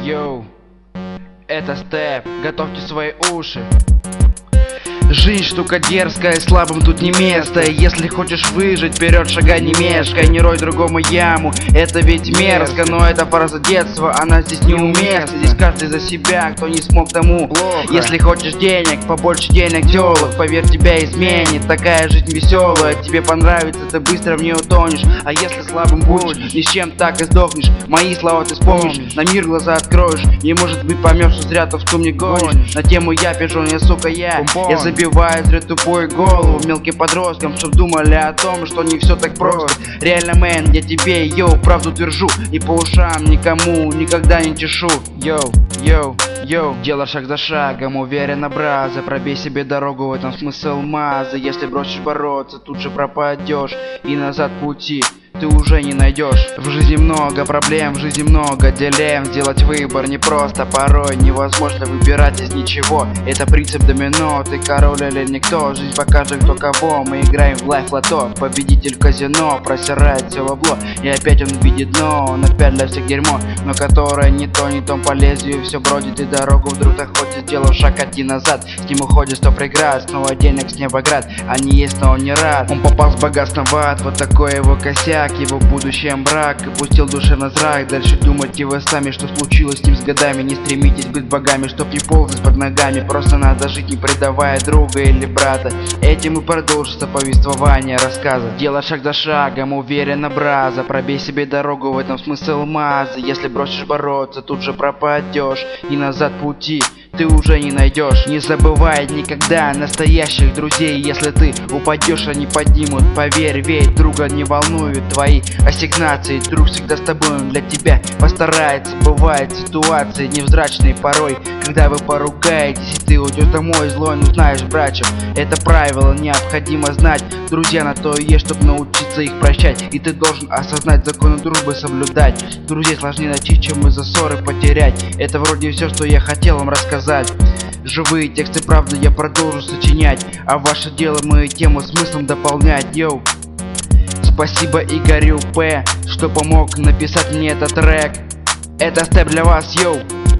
Йоу, это степ, готовьте свои уши. Жизнь штука дерзкая, слабым тут не место. Если хочешь выжить, вперед шагай не мешкай. Не рой другому яму, это ведь мерзко. Но это фраза детства, она здесь неуместна. Здесь каждый за себя, кто не смог тому плохо. Если хочешь денег, побольше денег тёлок, поверь, тебя изменит такая жизнь веселая. Тебе понравится, ты быстро в нее утонешь. А если слабым будешь, ни с чем так и сдохнешь. Мои слова ты вспомнишь, на мир глаза откроешь. И может быть поймешь, что зря ты мне гонишь. На тему я пижон, я сука я забиваю зря тупую голову мелким подросткам, чтоб думали о том, что не все так просто. Реально, мэн, я тебе, йоу, правду твержу. И по ушам никому никогда не чешу. Йоу, йоу, йоу. Делай шаг за шагом, уверенно, браза. Пробей себе дорогу, в этом смысл маза. Если бросишь бороться, тут же пропадешь. И назад пути ты уже не найдешь. В жизни много проблем, в жизни много дилемм. Сделать выбор непросто, порой невозможно выбирать из ничего. Это принцип домино, ты король или никто. Жизнь покажет кто кого, мы играем в лайф лото. Победитель казино просирает все бабло. И опять он видит дно, он опять для всех дерьмо. Но которое не то по лезвию все бродит. И дорогу вдруг находит, сделал шаг один назад. С ним уходит 100 преград, снова денег с неба град. Они есть, но он не рад. Он попал с богатства в ад, вот такой его косяк. Его будущем брак и пустил душевный зрак. Дальше думайте вы сами, что случилось с ним с годами. Не стремитесь быть богами, чтоб не ползать под ногами. Просто надо жить, не предавая друга или брата. Этим и продолжится повествование рассказа. Делай шаг за шагом, уверенно, браза. Пробей себе дорогу, в этом смысл маза. Если бросишь бороться, тут же пропадешь. И назад пути ты уже не найдешь. Не забывай никогда настоящих друзей. Если ты упадешь, они поднимут. Поверь, ведь друга не волнуют твои ассигнации. Друг всегда с тобой, он для тебя постарается. Бывают ситуации невзрачные порой, когда вы поругаетесь, и ты уйдешь домой злой, но знаешь, братчик, это правило необходимо знать. Друзья на то и есть, чтобы научиться их прощать. И ты должен осознать, законы дружбы соблюдать. Друзей сложнее найти, чем из-за ссоры потерять. Это вроде все, что я хотел вам рассказать. Живые тексты, правда, я продолжу сочинять, а ваше дело мою тему смыслом дополнять. Йоу. Спасибо Игорю П, что помог написать мне этот трек. Это степ для вас, йоу.